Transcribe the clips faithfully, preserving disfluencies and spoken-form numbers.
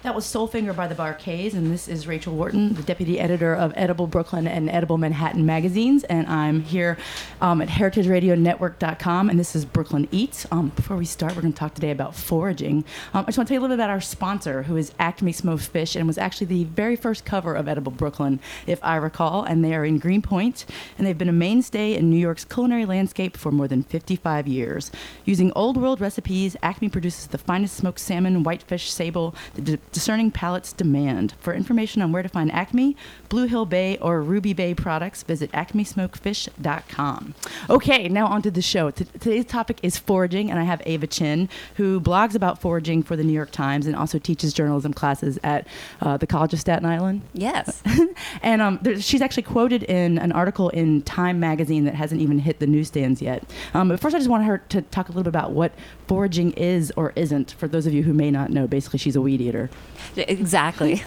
That was Soulfinger by the Bar-Kays, and this is Rachel Wharton, the deputy editor of Edible Brooklyn and Edible Manhattan magazines, and I'm here um, at heritage radio network dot com, and this is Brooklyn Eats. Um, before we start, we're going to talk today about foraging. Um, I just want to tell you a little bit about our sponsor, who is Acme Smoked Fish, and was actually the very first cover of Edible Brooklyn, if I recall, and they are in Greenpoint, and they've been a mainstay in New York's culinary landscape for more than fifty-five years. Using old world recipes, Acme produces the finest smoked salmon, whitefish, sable, the discerning palates demand. For information on where to find Acme, Blue Hill Bay, or Ruby Bay products, visit acme smoked fish dot com. Okay, now on to the show. T- today's topic is foraging, and I have Ava Chin, who blogs about foraging for the New York Times and also teaches journalism classes at uh, the College of Staten Island. Yes. and um, there, she's actually quoted in an article in Time magazine that hasn't even hit the newsstands yet. Um, but first, I just want her to talk a little bit about what foraging is or isn't, for those of you who may not know. Basically, she's a weed eater. Exactly.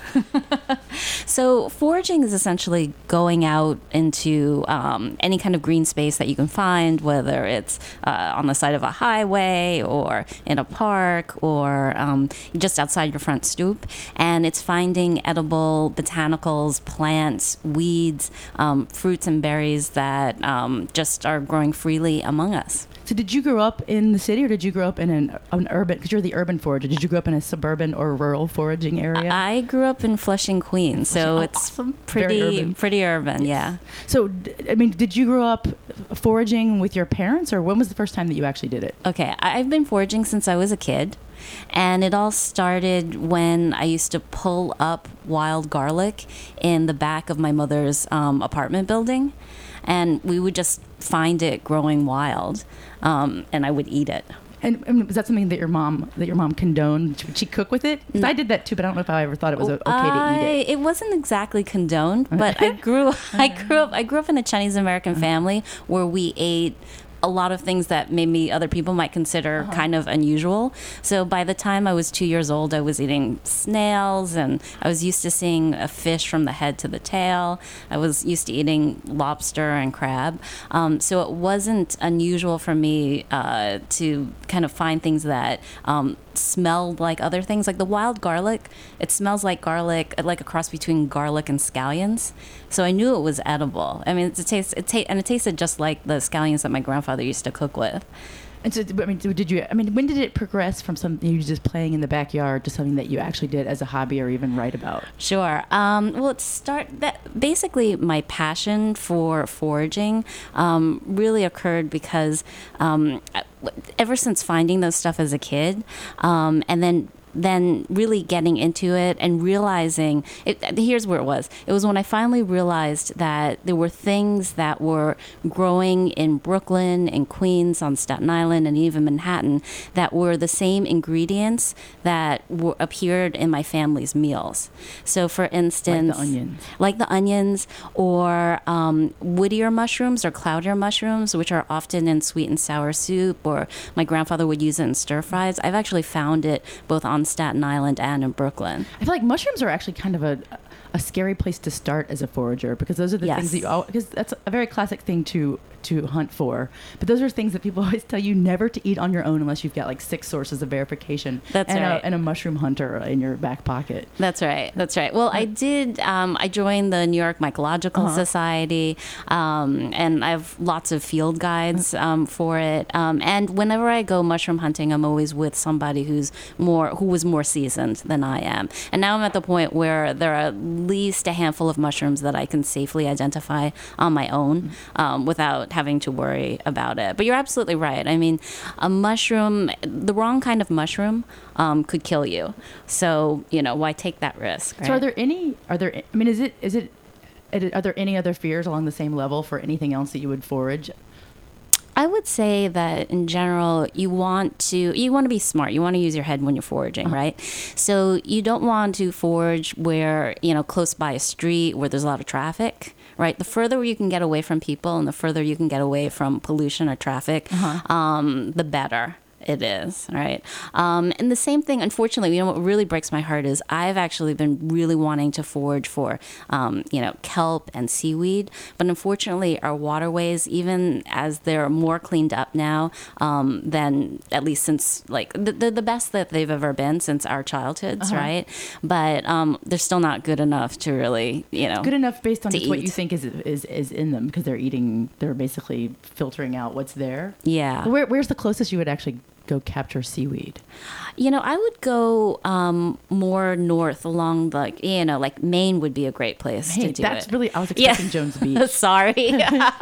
So foraging is essentially going out into um, any kind of green space that you can find, whether it's uh, on the side of a highway or in a park or um, just outside your front stoop. And it's finding edible botanicals, plants, weeds, um, fruits and berries that um, just are growing freely among us. So did you grow up in the city, or did you grow up in an, an urban, because you're the urban forager, did you grow up in a suburban or rural foraging area? I grew up in Flushing, Queens, so oh, it's awesome. pretty urban. pretty urban, yeah. So, I mean, did you grow up foraging with your parents, or when was the first time that you actually did it? Okay, I've been foraging since I was a kid. And it all started when I used to pull up wild garlic in the back of my mother's um, apartment building. And we would just find it growing wild, um, and I would eat it. And, and was that something that your mom that your mom condoned? Would she cook with it? 'Cause I did that too, but I don't know if I ever thought it was okay I, to eat it. It wasn't exactly condoned, but I grew I grew up I grew up in a Chinese American family where we ate a lot of things that maybe other people might consider uh-huh. kind of unusual. So by the time I was two years old, I was eating snails, and I was used to seeing a fish from the head to the tail. I was used to eating lobster and crab. Um, so it wasn't unusual for me uh, to kind of find things that um, smelled like other things. Like the wild garlic, it smells like garlic, like a cross between garlic and scallions. So I knew it was edible. I mean, it tastes, it ta- and it tasted just like the scallions that my grandfather used to cook with. And so, I mean, did you? I mean, when did it progress from something you just playing in the backyard to something that you actually did as a hobby or even write about? Sure. Um, well, it start that basically my passion for foraging um, really occurred because um, ever since finding those stuff as a kid, um, and then. then really getting into it and realizing it, here's where it was. It was when I finally realized that there were things that were growing in Brooklyn and Queens, on Staten Island, and even Manhattan that were the same ingredients that were, appeared in my family's meals. So for instance, like the onions, like the onions or um, woodier mushrooms or cloudier mushrooms, which are often in sweet and sour soup, or my grandfather would use it in stir fries. I've actually found it both on Staten Island and in Brooklyn. I feel like mushrooms are actually kind of a a scary place to start as a forager, because those are the yes. things that you all, because that's a very classic thing to to hunt for. But those are things that people always tell you never to eat on your own unless you've got like six sources of verification. That's and right. A, and a mushroom hunter in your back pocket. That's right. That's right. Well, I did, um, I joined the New York Mycological uh-huh. Society, um, and I have lots of field guides um, for it. Um, and whenever I go mushroom hunting, I'm always with somebody who's more, who was more seasoned than I am. And now I'm at the point where there are at least a handful of mushrooms that I can safely identify on my own um, without having to worry about it. But you're absolutely right. I mean, a mushroom, the wrong kind of mushroom um, could kill you. So, you know, why take that risk? Right? So are there any, are there, I mean, is it, is it, are there any other fears along the same level for anything else that you would forage? I would say that in general, you want to you want to be smart. You want to use your head when you're foraging, uh-huh. right? So you don't want to forage where, you know, close by a street where there's a lot of traffic, right? The further you can get away from people and the further you can get away from pollution or traffic, uh-huh. um, the better. It is, right? Um, and the same thing, unfortunately, you know, what really breaks my heart is I've actually been really wanting to forage for, um, you know, kelp and seaweed. But unfortunately, our waterways, even as they're more cleaned up now um, than at least since, like, they're the best that they've ever been since our childhoods, uh-huh. right? But um, they're still not good enough to really, you know. Good enough based on just eat. what you think is, is, is in them, because they're eating, they're basically filtering out what's there. Yeah. Where, where's the closest you would actually go capture seaweed? You know, I would go um, more north along the, you know, like Maine would be a great place Hey, to do that's it. really, I was expecting Yeah. Jones Beach. Sorry.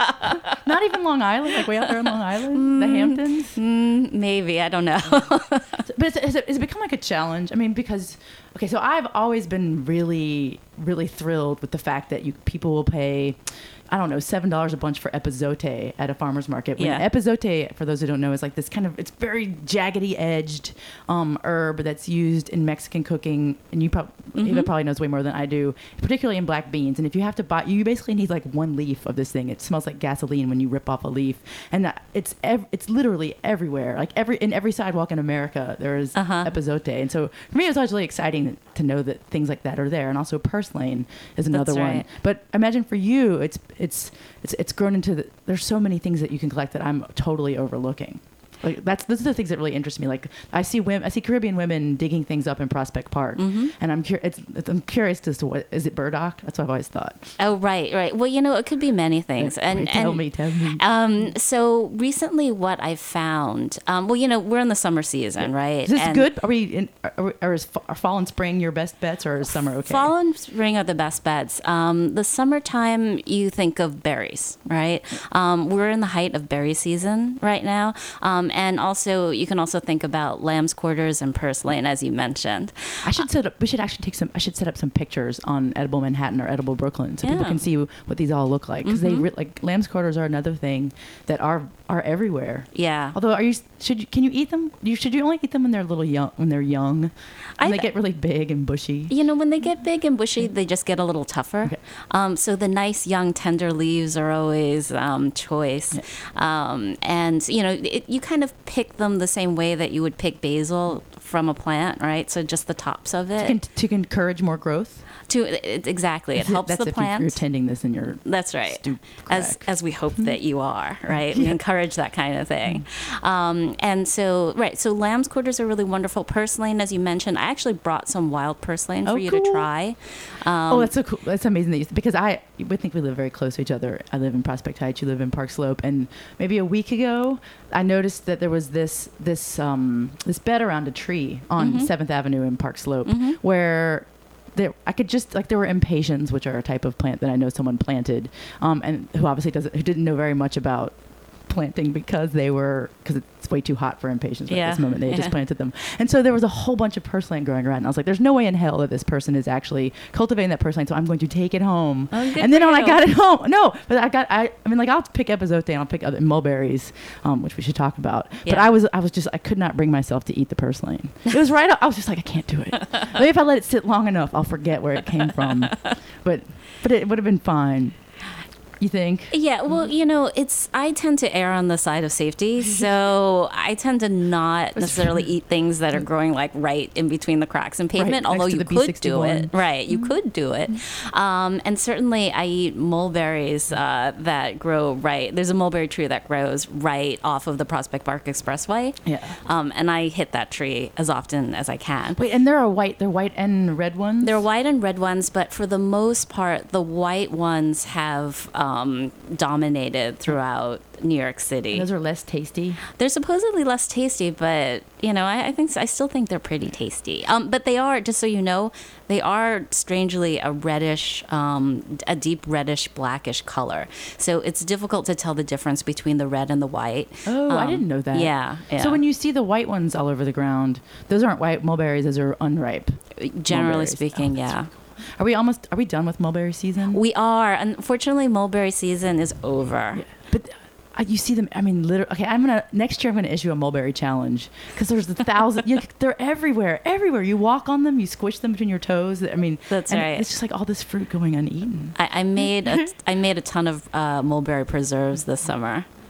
Not even Long Island, like way out there on Long Island, mm, the Hamptons? Mm, maybe, I don't know. But it's, it's, it's become like a challenge. I mean, because, okay, so I've always been really, really thrilled with the fact that you people will pay, I don't know, seven dollars a bunch for epazote at a farmer's market. When Yeah. Epazote, for those who don't know, is like this kind of, it's very jaggedy edged um, herb that's used in Mexican cooking. And you probably, Mm-hmm. Ava probably knows way more than I do, particularly in black beans. And if you have to buy, you basically need like one leaf of this thing. It smells like gasoline when you rip off a leaf. And that, it's ev- it's literally everywhere. Like every in every sidewalk in America, there is Uh-huh. epazote. And so for me, it was always really exciting to know that things like that are there. And also purslane is another That's one. right. But imagine for you, it's it's it's it's grown into the, there's so many things that you can collect that I'm totally overlooking. Like that's those are the things that really interest me. Like I see women, I see Caribbean women digging things up in Prospect Park, Mm-hmm. and I'm curious. It's, it's, I'm curious as to what is it burdock? That's what I've always thought. Oh, right, right. Well, you know, it could be many things. And, Wait, tell and me, tell me. Um, so recently, what I've found, um, well, you know, we're in the summer season, right? Is this And good? Are we in? Are, we- or is fa- are fall and spring your best bets, or is summer okay? Fall and spring are the best bets. Um, the summertime, you think of berries, right? Um, we're in the height of berry season right now, um, and also you can also think about lamb's quarters and purslane, as you mentioned. I should set up. We should actually take some. I should set up some pictures on Edible Manhattan or Edible Brooklyn, so people Yeah. can see what these all look like. Because Mhm. they re- like lamb's quarters are another thing that are are everywhere. Yeah. Although, are you should you, can you eat them? You should you only eat them when they're little young when they're young, when I- they get really big and bushy. You know, when they get big and bushy, they just get a little tougher. Okay. Um, so the nice young tender leaves are always um, choice. Um, and, you know, it, you kind of pick them the same way that you would pick basil from a plant, right? So just the tops of To, it. con- to encourage more growth. To it, Exactly. It That's helps That's the if plant. You're tending this in your That's right. stoop As crack. as we hope that you are, right? We encourage that kind of thing. Um, and so, right, so lamb's quarters are really wonderful. Purslane, as you mentioned, I actually brought some wild purslane for Oh, you cool. to try. Um, Oh, that's so cool. That's amazing that you, because I we think we live very close to each other. I live in Prospect Heights. You live in Park Slope, and maybe a week ago, I noticed that there was this this um, this bed around a tree on Mhm. Seventh Avenue in Park Slope, Mhm. where there I could just like there were impatiens, which are a type of plant that I know someone planted, um, and who obviously doesn't who didn't know very much about planting because they were because it's way too hot for impatiens right Yeah. at this moment. They had Yeah. just planted them, and so there was a whole bunch of purslane growing around. And I was like, "There's no way in hell that this person is actually cultivating that purslane." So I'm going to take it home. Oh, good and then for when I you. got it home, no, but I got I I mean like I'll pick epazote and I'll pick other mulberries, um, which we should talk about. But Yeah. I was I was just I could not bring myself to eat the purslane. It was right. I was just like I can't do it. Maybe if I let it sit long enough, I'll forget where it came from. But but it would have been fine. You think? Yeah, well, you know, it's I tend to err on the side of safety, so I tend to not necessarily eat things that are growing like right in between the cracks in pavement. Right, next although to you the could do B sixty-one. it, right? You could do it, um, and certainly I eat mulberries uh, that grow right. There's a mulberry tree that grows right off of the Prospect Park Expressway, Yeah. um, and I hit that tree as often as I can. Wait, and there are white. They're white and red ones. There are white and red ones, but for the most part, the white ones have um, dominated throughout New York City. Those are less tasty. They're supposedly less tasty, but you know, I, I think I still think they're pretty tasty. Um, but they are, just so you know, they are strangely a reddish, um, a deep reddish blackish color. So it's difficult to tell the difference between the red and the white. Oh, I Um, didn't know that. Yeah, yeah. So when you see the white ones all over the ground, those aren't white mulberries. Those are unripe. generally mulberries. speaking, Oh, that's yeah. Are we almost? Are we done with mulberry season? We are. Unfortunately, mulberry season is over. Yeah. But uh, you see them. I mean, literally. Okay, I'm gonna next year. I'm gonna issue a mulberry challenge because there's a thousand. you, they're everywhere. Everywhere you walk on them, you squish them between your toes. I mean, That's and right. It's just like all this fruit going uneaten. I, I made a I made a ton of uh, mulberry preserves this summer.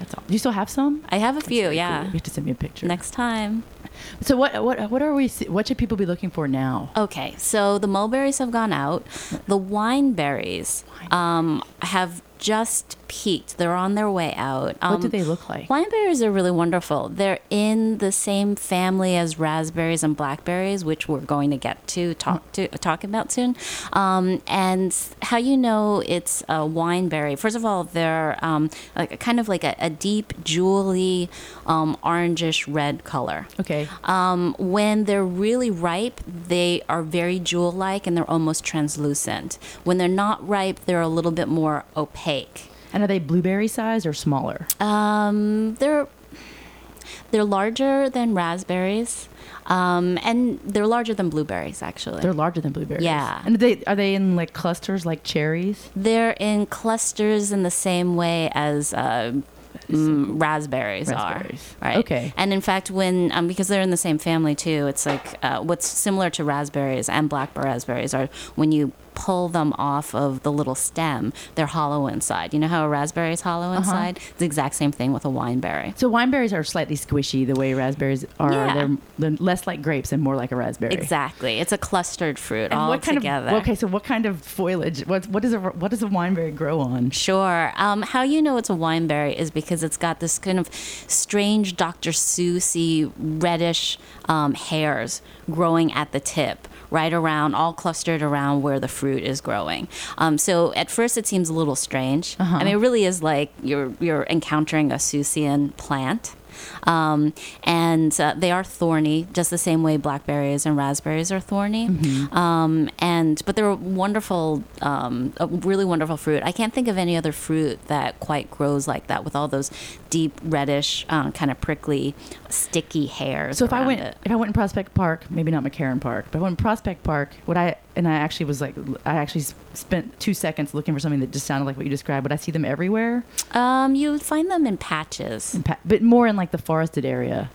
That's all. Do you still have some? I have a few, yeah. Cool. You have to send me a picture. Next time. So what what what are we? What should people be looking for now? Okay, so the mulberries have gone out. The wineberries um, have just peaked. They're on their way out. Um, What do they look like? Wineberries are really wonderful. They're in the same family as raspberries and blackberries, which we're going to get to talk to talk about soon. Um, and how you know it's a wineberry? First of all, they're um, like a, kind of like a, a deep, jewelly, um, orangish red color. Okay. Um, when they're really ripe, they are very jewel-like and they're almost translucent. When they're not ripe, they're a little bit more opaque. And are they blueberry size or smaller? Um, they're they're larger than raspberries, um, and they're larger than blueberries. Actually, They're larger than blueberries. Yeah. And are they are they in like clusters like cherries? they're in clusters in the same way as. Uh, Mm, raspberries, Raspberries. are right. Okay. And in fact, when um, because they're in the same family too, it's like uh, what's similar to raspberries and black raspberries are when you pull them off of the little stem, they're hollow inside. You know how a raspberry is hollow inside? It's the exact same thing with a wineberry. So wineberries are slightly squishy the way raspberries are. Yeah. They're, they're less like grapes and more like a raspberry. Exactly. It's a clustered fruit And all what kind together. of okay? So what kind of foliage? What what does a what does a wineberry grow on? Sure. Um, how you know it's a wineberry is because it's got this kind of strange Doctor Seuss-y reddish um, hairs growing at the tip, right around, all clustered around where the fruit is growing. Um, so at first it seems a little strange. Uh-huh. I mean, it really is like you're you're encountering a Seussian plant. Um, and uh, they are thorny, just the same way blackberries and raspberries are thorny. Mm-hmm. Um, and but they're a wonderful, um, a really wonderful fruit. I can't think of any other fruit that quite grows like that with all those deep reddish, uh, kind of prickly, sticky hairs. So if I around went it. if I went in Prospect Park, maybe not McCarran Park, but I went in Prospect Park, would I and I actually was like I actually s- spent two seconds looking for something that just sounded like what you described. Would I see them everywhere? Um, you find them in patches. In pa- but more in like the forested area.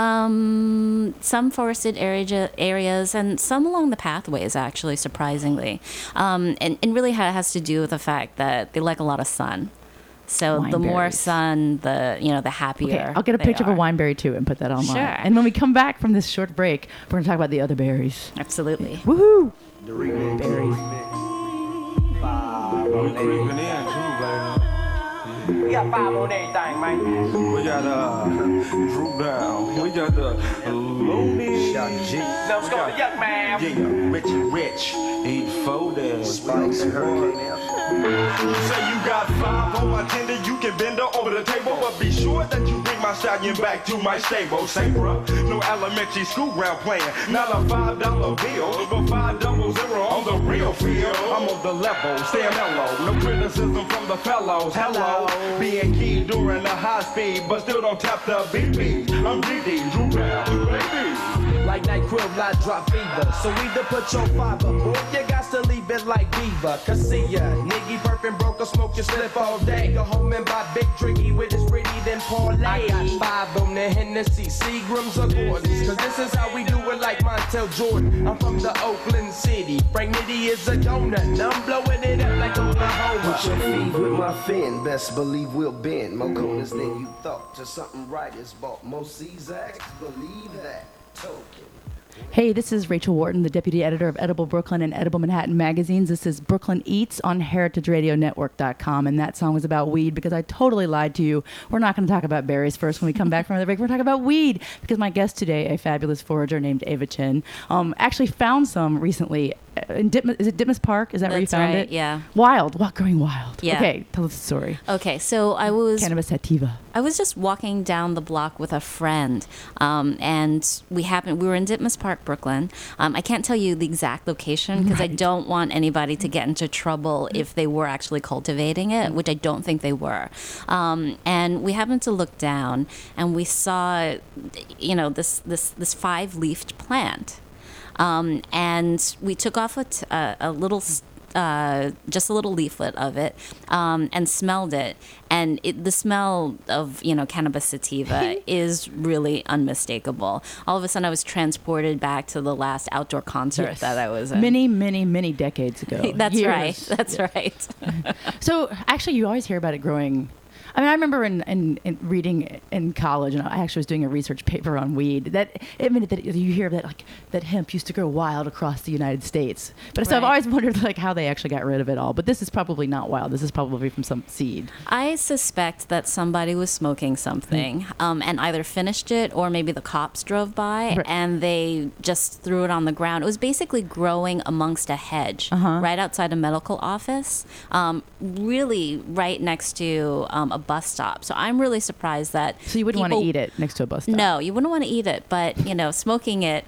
Um, some forested area, areas and some along the pathways, actually, surprisingly. Um, and, and really ha- has to do with the fact that they like a lot of sun. So the more Wineberries. sun, the you know, the happier. Okay, I'll get a they picture are. of a wineberry too and put that online. Sure. And when we come back from this short break, we're going to talk about the other berries. Absolutely. Woohoo! The remix. Berries. Five on Creeping in too, baby. We got five on everything, man. We got uh, Drew Down. We got the Looney. Shout G. Now let's go to Yuck Man. Yeah, Richie Rich. Eat folded. Spice and Hurricane. Say you got five on my tender, you can bend her over the table, but be sure that you bring my stallion back to my stable. Say, bruh, no elementary school ground playing, not a five dollar bill, but five double zero on the real field. I'm on the level, stay mellow, no criticism from the fellows. Hello, being key during the high speed, but still don't tap the B P. I'm D D, Drew Brown, baby. Like NyQuil, I drop fever. So either put your fiber, or you got to leave it like Beaver. Cause see ya, nigga perfing broke or smoke your slip all day. Go home and buy big drinky with his pretty then parlay. I got five on the Hennessy, Seagrams or Gordons. Cause this is how we do it like Montel Jordan. I'm from the Oakland City. Frank Nitty is a donut. And I'm blowing it up like Oklahoma. Put your feet with my fin, best believe we'll bend. More corners than you thought. Just something right is bought. Most Czaks believe that. Token. Hey, this is Rachel Wharton, the deputy editor of Edible Brooklyn and Edible Manhattan magazines. This is Brooklyn Eats on heritage radio network dot com, and that song was about weed because I totally lied to you. We're not going to talk about berries first when we come back from the break. We're talking about weed because my guest today, a fabulous forager named Ava Chin, um, actually found some recently. In Ditmas, is it Ditmas Park? Is that where you That's found right, it? yeah. Wild, what growing wild. Yeah. Okay, tell us the story. Okay, so I was Cannabis sativa. I was just walking down the block with a friend, um, and we happened. We were in Ditmas Park, Brooklyn. Um, I can't tell you the exact location because I don't want anybody to get into trouble if they were actually cultivating it, which I don't think they were. Um, and we happened to look down, and we saw, you know, this this this five-leafed plant, um, and we took off a, t- a, a little. St- Uh, just a little leaflet of it, um, and smelled it, and it, the smell of you know cannabis sativa is really unmistakable. All of a sudden, I was transported back to the last outdoor concert Yes. that I was in. Many, many, many decades ago. That's Years. right. That's right. So actually, you always hear about it growing. I mean, I remember in, in, in reading in college, and I actually was doing a research paper on weed, that admitted that you hear that like that hemp used to grow wild across the United States. But so I've Right. always wondered like how they actually got rid of it all. But this is probably not wild. This is probably from some seed. I suspect that somebody was smoking something um, and either finished it or maybe the cops drove by Right. and they just threw it on the ground. It was basically growing amongst a hedge Uh-huh. right outside a medical office, um, really right next to um, a bus stop. So I'm really surprised that. So you wouldn't want to people- eat it next to a bus stop. No, you wouldn't want to eat it, but you know, smoking it.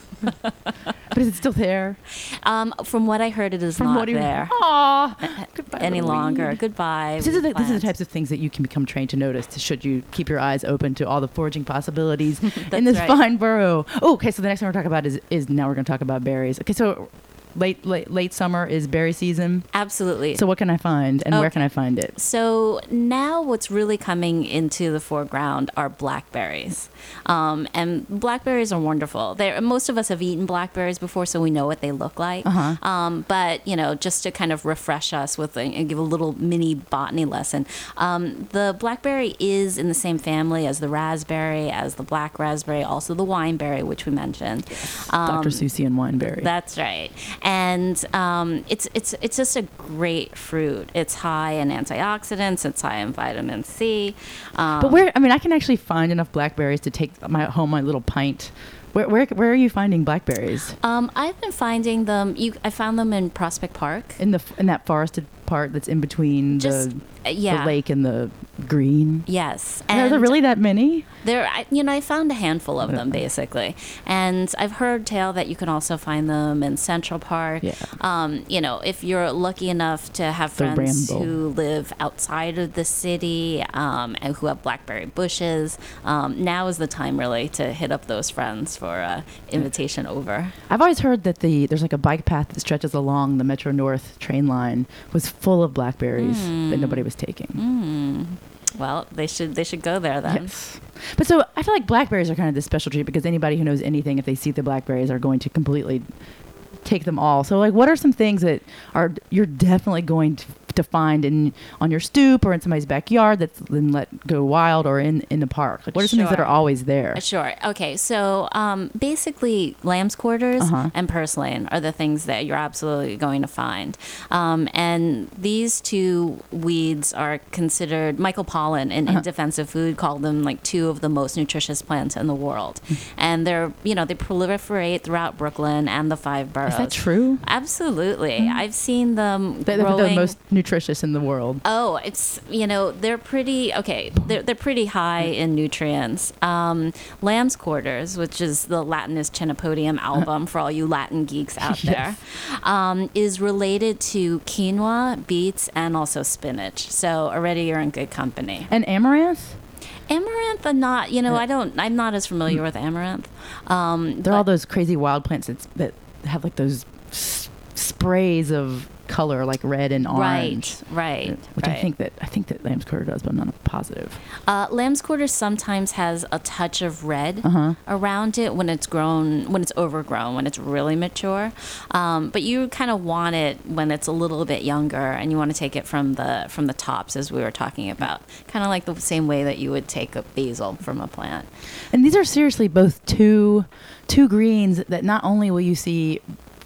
But is it still there? Um, from what I heard, it is From not what do you- there Aw. Goodbye, any the longer. weed. Goodbye. These are, the, these are the plant. types of things that you can become trained to notice to, should you keep your eyes open to all the foraging possibilities in That's this right. fine borough. Oh, okay, so the next one we're talking about is, is now we're going to talk about berries. Okay, so late late late summer is berry season. Absolutely. So what can I find and where Okay. can I find it? So now what's really coming into the foreground are blackberries. Um, and blackberries are wonderful. They're, most of us have eaten blackberries before, so we know what they look like. Uh-huh. Um, but, you know, just to kind of refresh us with a, and give a little mini botany lesson, um, the blackberry is in the same family as the raspberry, as the black raspberry, also the wineberry, which we mentioned. Um, Doctor Susie and Wineberry. That's right, and um, it's it's it's just a great fruit. It's high in antioxidants. It's high in vitamin C. Um, but where, I mean, I can actually find enough blackberries to take my home my little pint. Where, where, where are you finding blackberries? um, I've been finding them. You, I found them in Prospect Park. In the in that forested part that's in between Just the, uh, yeah, the lake and the green? yes. Are there And really that many? There, I- you know, I found a handful of them basically, and I've heard tell that you can also find them in Central Park. Yeah. Um, you know, if you're lucky enough to have The friends Ramble. who live outside of the city um, and who have blackberry bushes, um, now is the time really to hit up those friends for a invitation over. I've always heard that the there's like a bike path that stretches along the Metro North train line was full of blackberries that nobody was taking. Mm. Well, they should they should go there then. Yes. But so I feel like blackberries are kind of this special treat because anybody who knows anything, if they see the blackberries, are going to completely take them all. So like, what are some things that are you're definitely going to, to find in on your stoop or in somebody's backyard that's been let go wild or in in the park? Like, what are some things that Sure. are always there? Uh, Sure. Okay. So um, basically, lamb's quarters Uh-huh. and purslane are the things that you're absolutely going to find. Um, and these two weeds are considered, Michael Pollan in, Uh-huh. in Defensive Food called them like two of the most nutritious plants in the world. Hmm. And they're, you know, they proliferate throughout Brooklyn and the five boroughs. Is that true? Absolutely. I've seen them They're, they're growing. the most nutritious in the world. Oh, it's, you know, they're pretty, okay, they're, they're pretty high in nutrients. Um, lamb's quarters, which is the Latinus Chenopodium album for all you Latin geeks out there, Yes. um, is related to quinoa, beets, and also spinach. So already you're in good company. And amaranth? Amaranth, I'm not, you know, I don't, I'm not as familiar with amaranth. Um, They're all but- those crazy wild plants that's, that have like those s- sprays of color, like red and orange. Right, right. Which right. I think that I think that lamb's quarter does, but I'm not positive. Uh, lamb's quarter sometimes has a touch of red Uh-huh. around it when it's grown, when it's overgrown, when it's really mature. Um, but you kind of want it when it's a little bit younger, and you want to take it from the from the tops, as we were talking about, kind of like the same way that you would take a basil from a plant. And these are seriously both two two greens that not only will you see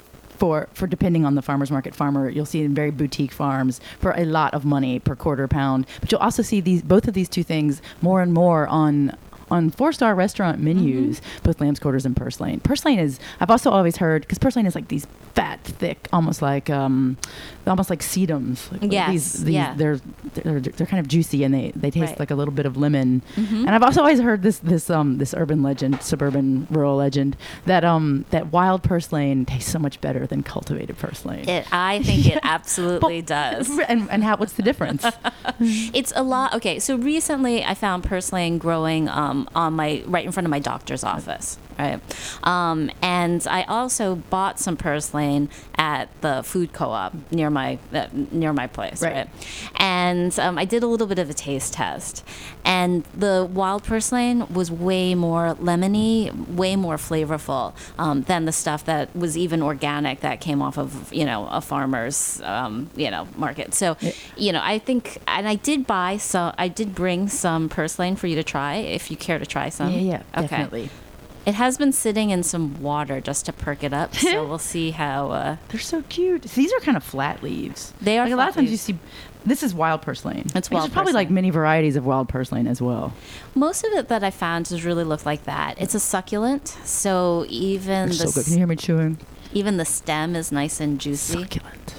for for depending on the farmer's market farmer, you'll see in very boutique farms for a lot of money per quarter pound, but you'll also see these both of these two things more and more on on four-star restaurant menus, both lamb's quarters and purslane. Purslane is, I've also always heard, because purslane is like these fat, thick, almost like um, almost like sedums. Like Yes, these, these, yeah. They're, they're they're kind of juicy and they, they taste Right. like a little bit of lemon. Mhm. And I've also always heard this this um this urban legend, suburban rural legend, that um that wild purslane tastes so much better than cultivated purslane. It, I think it absolutely But- does. And and how what's the difference? It's a lot. Okay, so recently I found purslane growing um, on my right in front of my doctor's office, right? Um, and I also bought some purslane at the food co-op near my uh, near my place, Right. right? And um, I did a little bit of a taste test, and the wild purslane was way more lemony, way more flavorful um, than the stuff that was even organic that came off of you know a farmer's um, you know market. So, you know, I think, and I did buy some. I did bring some purslane for you to try if you care to try some. Yeah, yeah, Okay. definitely. It has been sitting in some water just to perk it up, so we'll see how. Uh, They're so cute. These are kind of flat leaves. They are Like a lot of flat times leaves. you see. This is wild purslane. It's Like, wild There's probably like purslane. many varieties of wild purslane as well. Most of it that I found just really looked like that. It's a succulent, so even They're the so good. Can you hear me chewing? even the stem is nice and juicy. Succulent.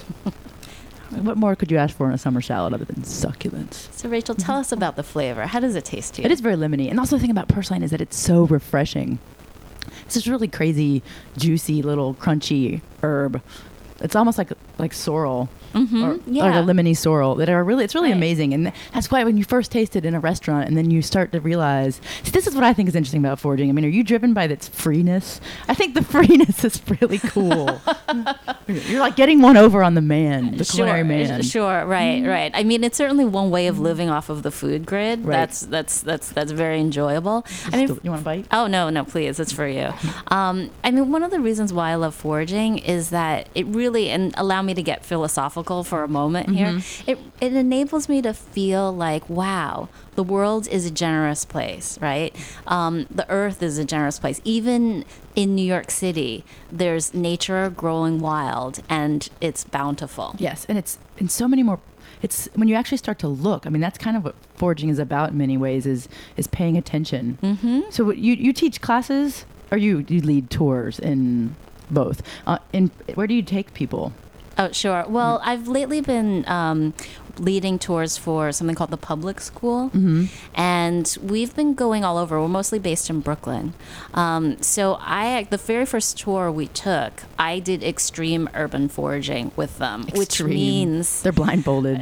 What more could you ask for in a summer salad other than succulents? So Rachel, tell us about the flavor. How does it taste to you? It is very lemony. And also the thing about purslane is that it's so refreshing. It's this really crazy, juicy, little crunchy herb. It's almost like like sorrel. Mm-hmm. Or, yeah. like a lemony sorrel that are really, it's really Right. amazing. And that's why when you first taste it in a restaurant and then you start to realize, see, this is what I think is interesting about foraging. I mean, are you driven by its freeness? I think the freeness is really cool. You're like getting one over on the man, the culinary man. Sure, right, right. I mean, it's certainly one way of living off of the food grid. Right. That's that's that's that's very enjoyable. I mean, You want a bite? oh no, no, please, it's for you. Um, I mean, one of the reasons why I love foraging is that it really, and allow me to get philosophical for a moment here. It it enables me to feel like, wow, the world is a generous place, right? Um, the earth is a generous place. Even in New York City, there's nature growing wild, and it's bountiful. Yes, and it's in so many more. It's when you actually start to look. I mean, that's kind of what foraging is about in many ways. Is is paying attention. Mm-hmm. So what, you you teach classes, or you you lead tours in both. Uh, in where do you take people? Oh, sure. Well, I've lately been um, leading tours for something called the Public School, Mm-hmm. and we've been going all over. We're mostly based in Brooklyn. Um, so I, the very first tour we took, I did extreme urban foraging with them, which Extreme. means They're blindfolded.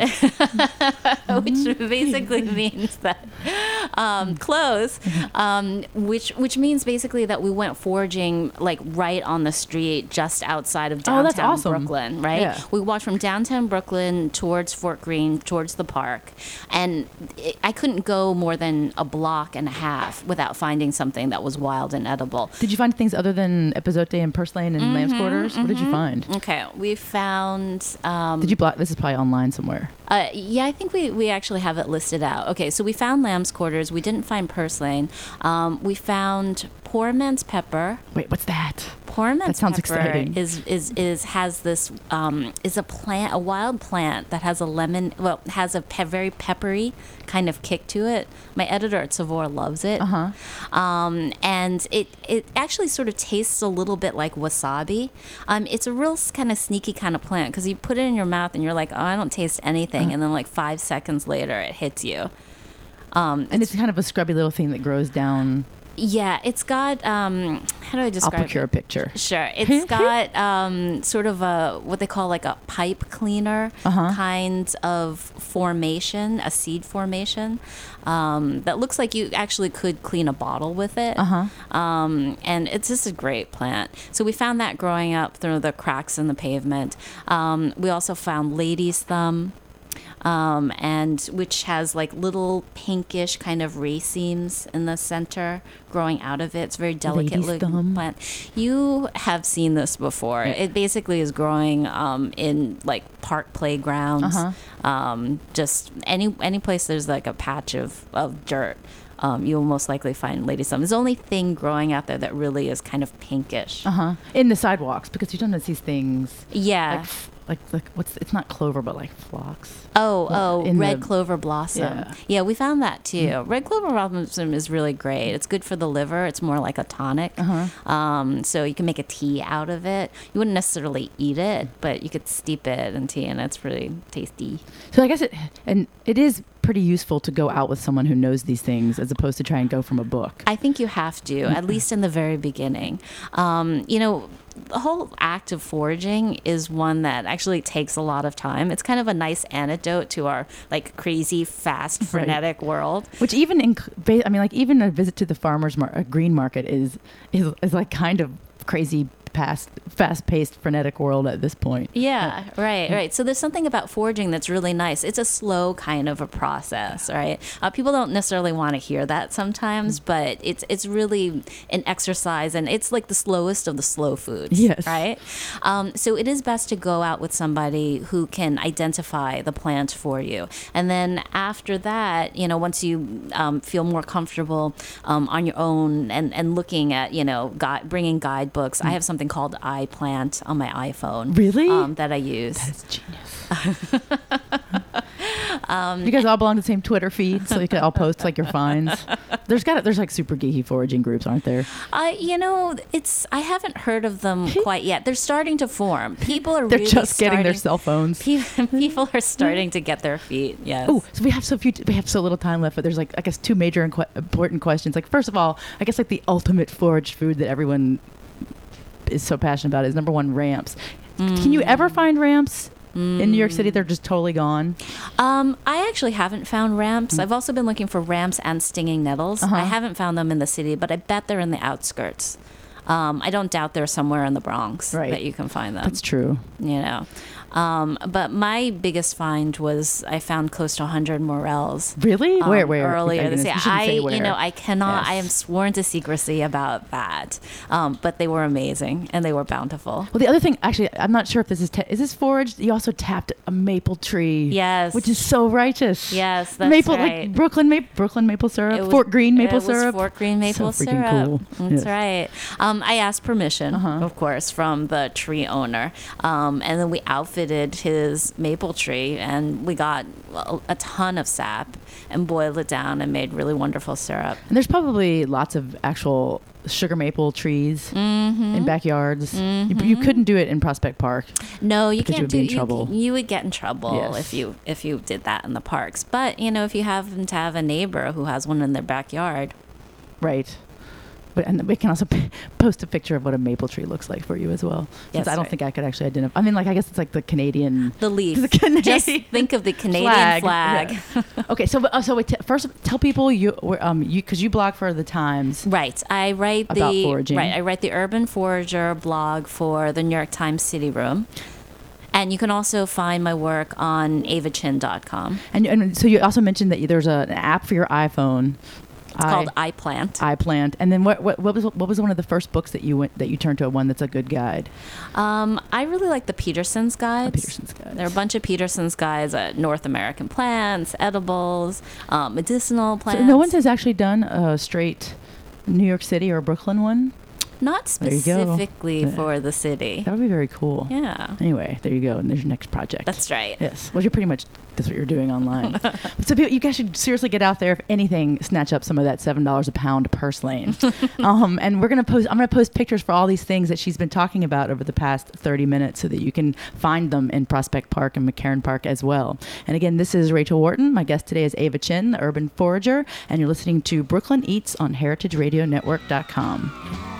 which basically means that um, close, um, which which means basically that we went foraging like right on the street, just outside of Oh, downtown that's awesome. Brooklyn. Right, Yeah. we walked from downtown Brooklyn towards Fort Greene, towards the park, and it, I couldn't go more than a block and a half without finding something that was wild and edible. Did you find things other than epizote and purslane and lamb's quarters? What did you find? Okay, we found. Um, Did you block? This is probably online somewhere. Uh, yeah, I think we, we actually have it listed out. Okay, so we found lamb's quarters. We didn't find purslane. Um, we found poor man's pepper. Wait, what's that? Poor man's That sounds pepper exciting. is is is has this um, is a plant, a wild plant that has a lemon. Well, has a pe- very peppery kind of kick to it. My editor at Savor loves it. Uh-huh. Um, and it it actually sort of tastes a little bit like wasabi. Um, it's a real kind of sneaky kind of plant because you put it in your mouth and you're like, oh, I don't taste anything, and then like five seconds later, it hits you. Um, And it's kind of a scrubby little thing that grows down. yeah, it's got um, how do I I'll describe picture a it? picture. Sure. It's got um, sort of a what they call like a pipe cleaner Uh-huh. kind of formation, a seed formation um, that looks like you actually could clean a bottle with it. Uh-huh. Um, and it's just a great plant. So we found that growing up through the cracks in the pavement. Um, we also found lady's thumb. Um, and which has like little pinkish kind of racemes in the center growing out of it. It's a very delicate Lady's looking thumb. plant. You have seen this before. It basically is growing um, in like park playgrounds, Uh-huh. um, just any any place there's like a patch of, of dirt. Um, you'll most likely find lady's thumb. It's the only thing growing out there that really is kind of pinkish. Uh huh. In the sidewalks, because you don't notice these things. Yeah. Like, f- like, like what's? It's not clover, but like phlox. Oh, oh, in red the- clover blossom. Yeah. Yeah. we found that too. Red clover blossom is really great. It's good for the liver. It's more like a tonic. Uh-huh. Um, so you can make a tea out of it. You wouldn't necessarily eat it, but you could steep it in tea, and it's really tasty. So I guess it, and it is pretty useful to go out with someone who knows these things as opposed to try and go from a book. I think you have to, at least in the very beginning. Um, you know, the whole act of foraging is one that actually takes a lot of time. It's kind of a nice antidote to our like crazy, fast, frenetic right. world. Which even in, I mean, like even a visit to the farmer's mar- a green market is, is is like kind of crazy. Past, fast-paced, frenetic world at this point. Yeah, right, right. So there's something about foraging that's really nice. It's a slow kind of a process, right? Uh, people don't necessarily want to hear that sometimes, but it's it's really an exercise, and it's like the slowest of the slow foods, yes. right? Um, so it is best to go out with somebody who can identify the plant for you, and then after that, you know, once you um, feel more comfortable um, on your own and and looking at, you know, gui- bringing guidebooks. Mm. I have something called iPlant on my iPhone. Really? Um, that I use. That's genius. um, you guys all belong to the same Twitter feed, so you can all post like your finds. There's got there's like super geeky foraging groups, aren't there? Uh, you know, it's I haven't heard of them quite yet. They're starting to form. People are They're really just starting, getting their cell phones. People are starting to get their feet. Yes. Oh, so we have so few. We have so little time left, but there's like I guess two major inqu- important questions. Like first of all, I guess like the ultimate foraged food that everyone is so passionate about is number one, ramps. Mm. Can you ever find ramps mm. in New York City? They're just totally gone. Um, I actually haven't found ramps. Mm. I've also been looking for ramps and stinging nettles. Uh-huh. I haven't found them in the city, but I bet they're in the outskirts. Um, I don't doubt they're somewhere in the Bronx right. that you can find them. That's true. You know. Um, but my biggest find was I found close to one hundred morels. Really? Um, where? Where? Earlier this year. I, you know, I cannot. Yes. I am sworn to secrecy about that. Um, but they were amazing and they were bountiful. Well, the other thing, actually, I'm not sure if this is ta- is this foraged. You also tapped a maple tree. Yes. Which is so righteous. Yes, that's maple, right. Like Brooklyn maple, Brooklyn maple syrup, was, Fort Greene maple it syrup. Was Fort Greene maple so syrup. Cool. That's yes. right. Um, I asked permission, uh-huh. of course, from the tree owner, um, and then we outfitted his maple tree, and we got a, a ton of sap and boiled it down and made really wonderful syrup. And there's probably lots of actual sugar maple trees mm-hmm. in backyards. Mm-hmm. You, you couldn't do it in Prospect Park. No, you can't you would do. Be in you, trouble. you would get in trouble yes. if you if you did that in the parks. But you know, if you happen to have a neighbor who has one in their backyard, right. But and we can also p- post a picture of what a maple tree looks like for you as well. Yes, I don't right. think I could actually identify. I mean, like I guess it's like the Canadian. The leaf. The Canadian Just think of the Canadian flag. flag. Yeah. Okay, so uh, so wait, t- first tell people you um you because you blog for the Times. Right. I write about the foraging. right. I write the Urban Forager blog for the New York Times City Room. And you can also find my work on ava chin dot com. And and so you also mentioned that there's a, an app for your iPhone. It's I, called iPlant. iPlant. And then what, what what was what was one of the first books that you went that you turned to, one that's a good guide? Um, I really like the Peterson's guides. The Peterson's guides. There are a bunch of Peterson's guides: uh, North American plants, edibles, um, medicinal plants. So no one has actually done a straight New York City or Brooklyn one. Not specifically for the city. That would be very cool. Yeah. Anyway, there you go. And there's your next project. That's right. Yes. Well, you're pretty much, that's what you're doing online. So people, you guys should seriously get out there. If anything, snatch up some of that seven dollars a pound purslane. um, and we're going to post, I'm going to post pictures for all these things that she's been talking about over the past thirty minutes so that you can find them in Prospect Park and McCarran Park as well. And again, this is Rachel Wharton. My guest today is Ava Chin, the Urban Forager. And you're listening to Brooklyn Eats on Heritage Radio Network dot com.